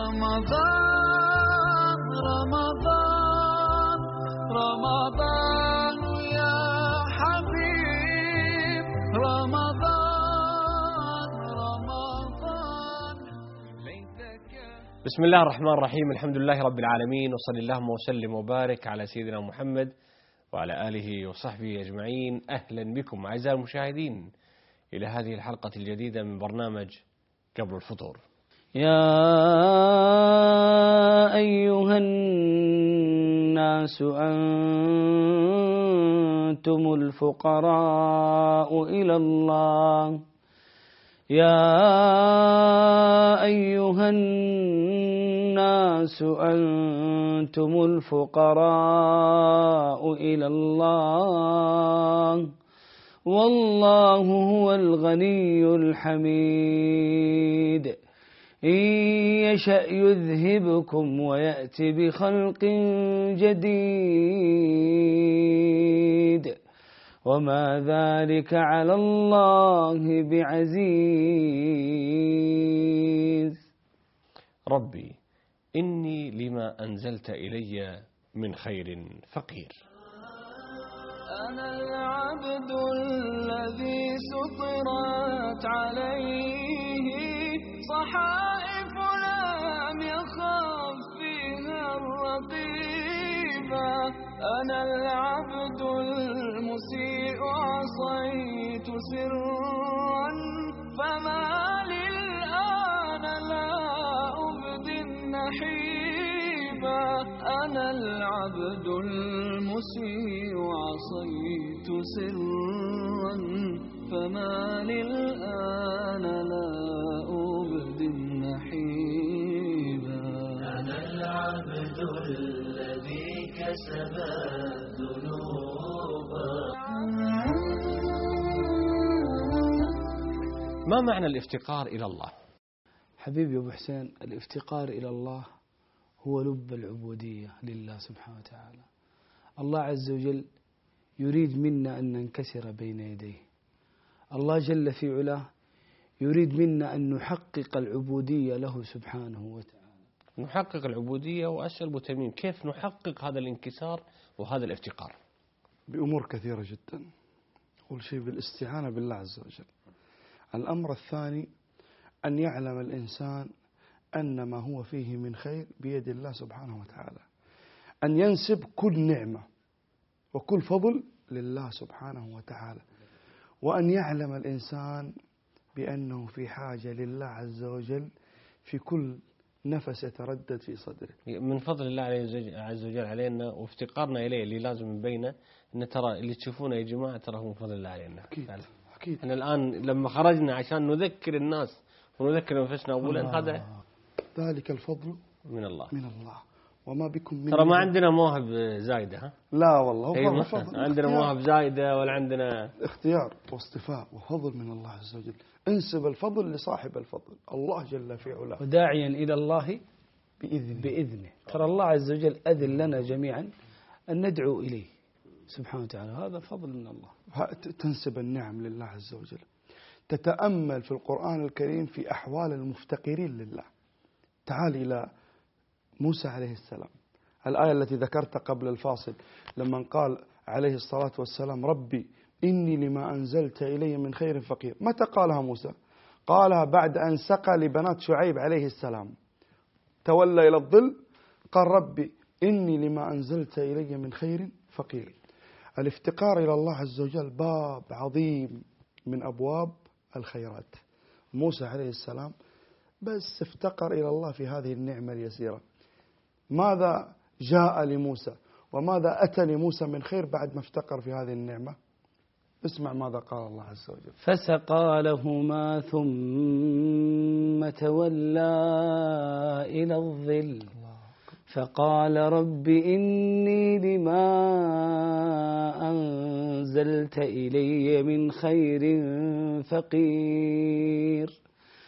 رمضان رمضان رمضان يا حبيب رمضان رمضان ليتك. بسم الله الرحمن الرحيم. الحمد لله رب العالمين، وصلى اللهم وسلم وبارك على سيدنا محمد وعلى آله وصحبه أجمعين. أهلا بكم أعزائي المشاهدين إلى هذه الحلقة الجديدة من برنامج قبل الفطور. يا أيها الناس أنتم الفقراء إلى الله. يا أيها الناس أنتم الفقراء إلى الله والله هو الغني الحميد. إن يشأ يذهبكم ويأتي بخلق جديد وما ذلك على الله بعزيز. ربي إني لما أنزلت إلي من خير فقير. أنا العبد الذي سطرت عليه صحائف لم يخف فيها الرقيبة. أنا العبد المسيء عصيت سرا فما للآن لا أبدي النحيبة. أنا العبد المسيء عصيت سرا فما للآن لا أبدي النحيبة. أنا العبد الذي كسب الذنوب. ما معنى الافتقار إلى الله؟ حبيبي أبو حسين، الافتقار إلى الله هو لب العبودية لله سبحانه وتعالى. الله عز وجل يريد منا أن ننكسر بين يديه. الله جل في علاه يريد منا أن نحقق العبودية له سبحانه وتعالى. نحقق العبودية. وأسأل أبو تميم، كيف نحقق هذا الانكسار وهذا الافتقار؟ بأمور كثيرة جدا. أول شيء بالاستعانة بالله عز وجل. الأمر الثاني أن يعلم الإنسان أن ما هو فيه من خير بيد الله سبحانه وتعالى. أن ينسب كل نعمة وكل فضل لله سبحانه وتعالى. وأن يعلم الإنسان بأنه في حاجة لله عز وجل في كل نفس يتردد في صدره. من فضل الله عز وجل علينا وافتقارنا إليه اللي لازم نبينه أن ترى اللي تشوفونه يا جماعة ترى هو من فضل الله علينا. أكيد. أكيد. احنا الآن لما خرجنا عشان نذكر الناس ونذكر أنفسنا أولا هذا ذلك الفضل من الله. من الله وما بكم من ترى ما عندنا مواهب زايدة. ها؟ لا والله أيوة. فضل. عندنا مواهب زايدة ولا عندنا اختيار واصطفاء وفضل من الله عز وجل. انسب الفضل لصاحب الفضل الله جل في علاه وداعيا إلى الله بإذنه. ترى الله عز وجل أذن لنا جميعا أن ندعو إليه سبحانه وتعالى. هذا فضل من الله. تنسب النعم لله عز وجل. تتأمل في القرآن الكريم في أحوال المفتقرين لله. تعال إلى موسى عليه السلام، الآية التي ذكرت قبل الفاصل لما قال عليه الصلاة والسلام ربي إني لما أنزلت إلي من خير فقير. متى قالها موسى؟ قالها بعد أن سقى لبنات شعيب عليه السلام، تولى إلى الظل قال ربي إني لما أنزلت إلي من خير فقير. الافتقار إلى الله عز وجل باب عظيم من أبواب الخيرات. موسى عليه السلام بس افتقر إلى الله في هذه النعمة اليسيرة. ماذا جاء لموسى وماذا أتى لموسى من خير بعد ما افتقر في هذه النعمة؟ اسمع ماذا قال الله عز وجل. فسقى لهما ثم تولى إلى الظل فقال رب إني لما أنزلت إلي من خير فقير.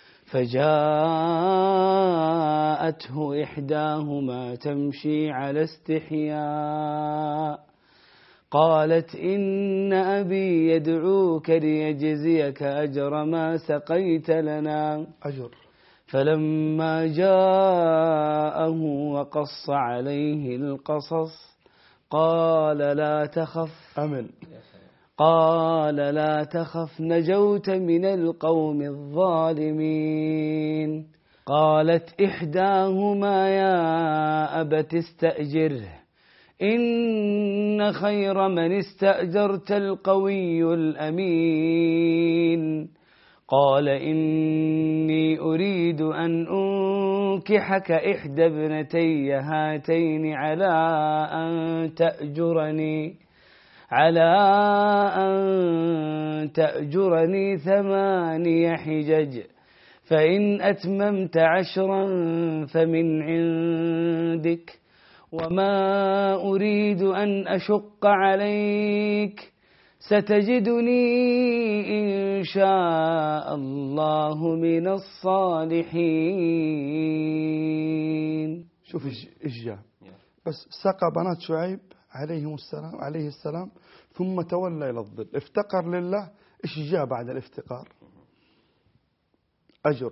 فجاءته إحداهما تمشي على استحياء قالت إن أبي يدعوك ليجزيك أجر ما سقيت لنا. أجر. فلما جاءه وقص عليه القصص قال لا تخف أمن. قال لا تخف نجوت من القوم الظالمين. قالت إحداهما يا أبت استأجره إن خير من استأجرت القوي الأمين. قال إني أريد أن أنكحك إحدى ابنتي هاتين على أن تأجرني 8 حجج فإن أتممت 10 فمن عندك وما أريد أن أشق عليك ستجدني إن شاء الله من الصالحين. شوف إيش جاء، بس سقى بنات شعيب عليه السلام ثم تولى إلى الظل، افتقر لله. إيش جاء بعد الافتقار؟ أجر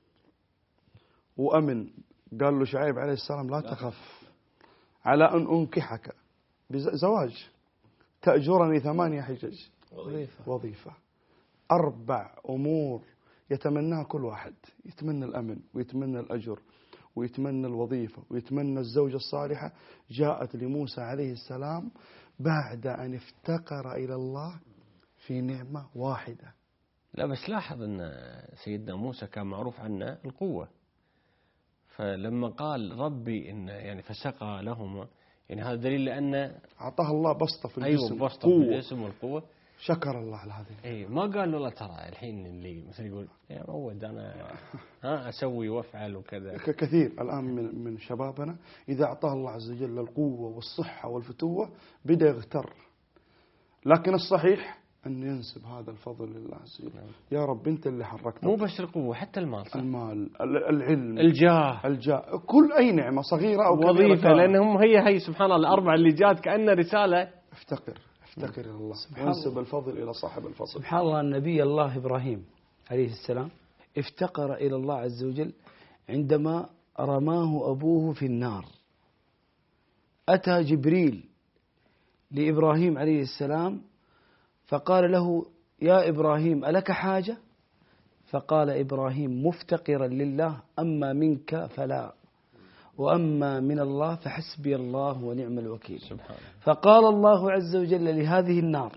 وأمن. قال له شعيب عليه السلام لا تخف على أن أنكحك بزواج تأجرني 8 حجج وظيفة. 4 أمور يتمناها كل واحد، يتمنى الأمن ويتمنى الأجر ويتمنى الوظيفة ويتمنى الزوجة الصالحة، جاءت لموسى عليه السلام بعد أن افتقر إلى الله في نعمة واحدة. لا بس لاحظ أن سيدنا موسى كان معروف عنه القوة، فلما قال ربي إن يعني فسقى لهما، يعني هذا دليل لأن أعطاه الله بسطة في الجسم. أيوة بسطة في الجسم والقوة. شكر الله على هذه. أي ما قال له لا ترى الحين اللي مثلا يقول يا معود أنا أسوي وأفعل وكذا. كثير الآن من شبابنا إذا أعطاه الله عز وجل القوة والصحة والفتوة بدأ يغتر، لكن الصحيح أن ينسب هذا الفضل لله عز وجل. يا رب أنت اللي حركتنا. مو بس القوة، حتى المال. صح؟ المال، العلم، الجاه، كل أي نعمة صغيرة أو كبيرة، وظيفة، لأنهم هي سبحان الله ال4 اللي جات كأن رسالة. افتقر إلى الله وانسب الفضل إلى صاحب الفضل. سبحان الله. النبي الله إبراهيم عليه السلام افتقر إلى الله عز وجل عندما رماه أبوه في النار. أتى جبريل لإبراهيم عليه السلام فقال له يا إبراهيم ألك حاجة؟ فقال إبراهيم مفتقرا لله أما منك فلا وأما من الله فحسبي الله ونعم الوكيل. سبحانه. فقال الله عز وجل لهذه النار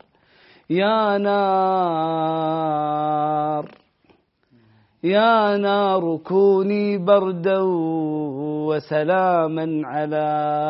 يا نار كوني بردا وسلاما على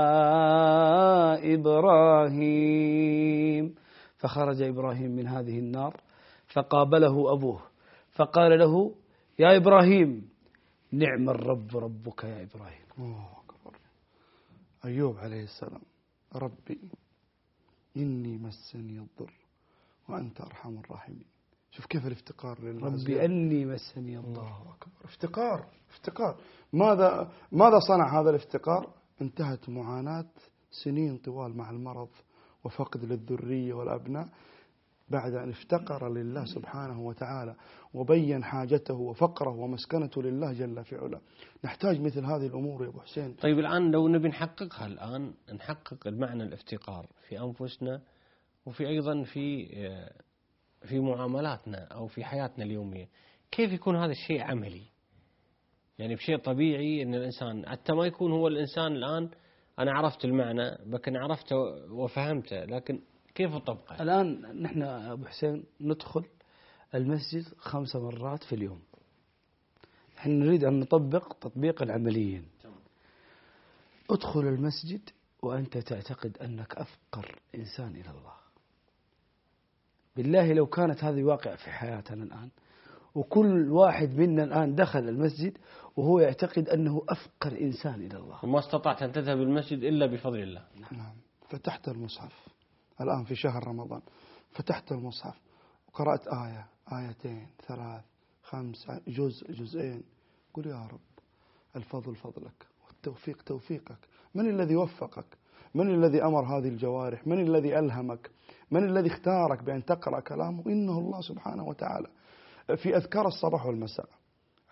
إبراهيم. فخرج إبراهيم من هذه النار فقابله أبوه فقال له يا إبراهيم نعم الرب ربك يا إبراهيم. الله أكبر. أيوب عليه السلام ربي إني مسني الضر وأنت أرحم الراحمين. شوف كيف الافتقار لله. ربي أني مسني الضر. الله أكبر. افتقار. ماذا صنع هذا الافتقار؟ انتهت معاناة سنين طوال مع المرض وفقد للذرية والأبناء بعد أن افتقر لله سبحانه وتعالى وبين حاجته وفقره ومسكنته لله جل في علا. نحتاج مثل هذه الأمور يا أبو حسين. طيب الآن لو نبي نحققها، الآن نحقق المعنى الافتقار في أنفسنا وفي أيضا في معاملاتنا أو في حياتنا اليومية، كيف يكون هذا الشيء عملي؟ يعني بشيء طبيعي أن الإنسان حتى ما يكون هو الإنسان الآن أنا عرفت المعنى لكن عرفته وفهمته، لكن كيف أطبقه؟ الآن نحن أبو حسين ندخل المسجد 5 مرات في اليوم. نحن نريد أن نطبق تطبيقا عمليا. ادخل المسجد وأنت تعتقد أنك أفقر إنسان إلى الله. بالله لو كانت هذه واقع في حياتنا الآن وكل واحد منا الآن دخل المسجد وهو يعتقد أنه أفقر إنسان إلى الله، وما استطعت أن تذهب المسجد إلا بفضل الله. نعم. فتحت المصحف الآن في شهر رمضان، فتحت المصحف وقرأت آية 2 3 5 جزئين، قل يا رب الفضل فضلك والتوفيق توفيقك. من الذي وفقك؟ من الذي أمر هذه الجوارح؟ من الذي ألهمك؟ من الذي اختارك بأن تقرأ كلامه؟ إنه الله سبحانه وتعالى. في أذكار الصباح والمساء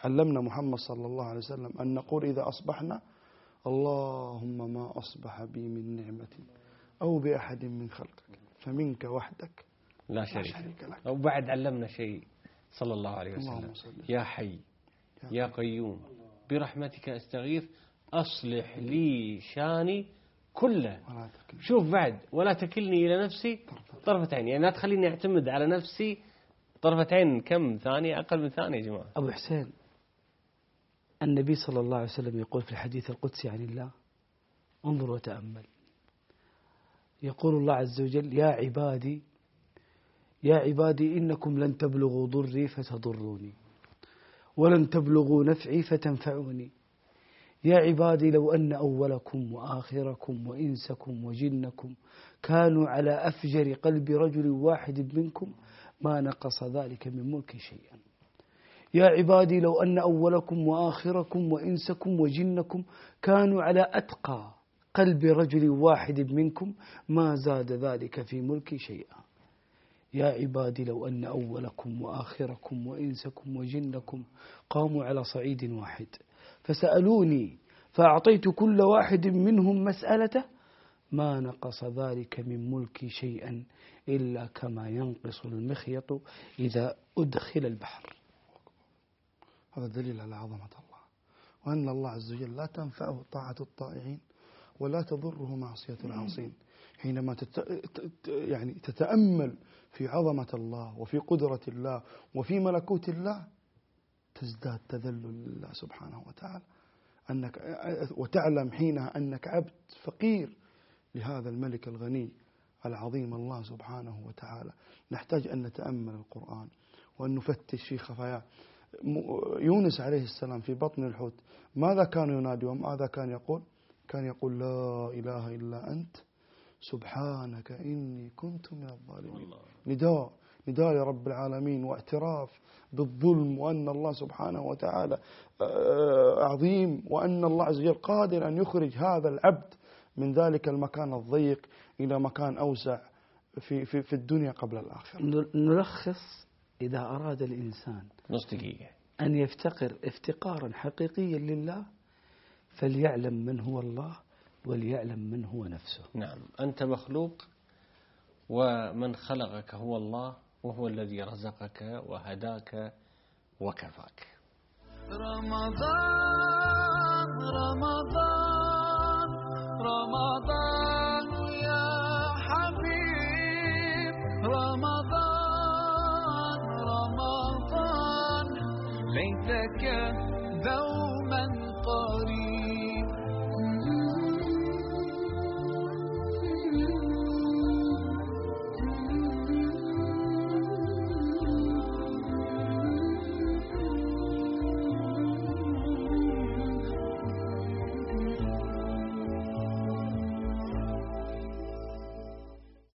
علمنا محمد صلى الله عليه وسلم أن نقول إذا أصبحنا: اللهم ما أصبح بي من نعمة أو بأحد من خلقك فمنك وحدك لا شريك لك. أو بعد علمنا شيء صلى الله عليه وسلم: يا حي يا قيوم برحمتك أستغيث أصلح لي شاني كله. شوف بعد: ولا تكلني إلى نفسي طرفة عين. يعني لا تخليني أعتمد على نفسي طرفة عين. كم ثانية؟ أقل من ثانية يا جماعة. أبو حسين، النبي صلى الله عليه وسلم يقول في الحديث القدسي عن الله: انظر وتأمل. يقول الله عز وجل: يا عبادي إنكم لن تبلغوا ضري فتضروني ولن تبلغوا نفعي فتنفعوني. يا عبادي لو أن أولكم وآخركم وإنسكم وجنكم كانوا على أفجر قلب رجل واحد منكم ما نقص ذلك من ملكي شيئا. يا عبادي لو أن أولكم وآخركم وإنسكم وجنكم كانوا على أتقى قلب رجل واحد منكم ما زاد ذلك في ملكي شيئا. يا عبادي لو أن أولكم وآخركم وإنسكم وجنكم قاموا على صعيد واحد فسألوني فأعطيت كل واحد منهم مسألته ما نقص ذلك من ملكي شيئا إلا كما ينقص المخيط إذا أدخل البحر. هذا دليل على عظمة الله، وأن الله عز وجل لا تنفعه طاعة الطائعين ولا تضره معصية العاصين. حينما يعني تتأمل في عظمة الله وفي قدرة الله وفي ملكوت الله تزداد تذلل لله سبحانه وتعالى، وتعلم حينها أنك عبد فقير لهذا الملك الغني العظيم الله سبحانه وتعالى. نحتاج أن نتأمل القرآن وأن نفتش في خفاياه. يونس عليه السلام في بطن الحوت ماذا كان ينادي وماذا كان يقول؟ كان يقول: لا إله إلا أنت سبحانك إني كنت من الظالمين. نداء لرب العالمين واعتراف بالظلم، وأن الله سبحانه وتعالى عظيم، وأن الله عز وجل قادر أن يخرج هذا العبد من ذلك المكان الضيق إلى مكان أوسع في الدنيا قبل الآخرة. نلخص: إذا أراد الإنسان أن يفتقر افتقارا حقيقيا لله فليعلم من هو الله وليعلم من هو نفسه. نعم، أنت مخلوق ومن خلقك هو الله، وهو الذي رزقك وهداك وكفاك. رمضان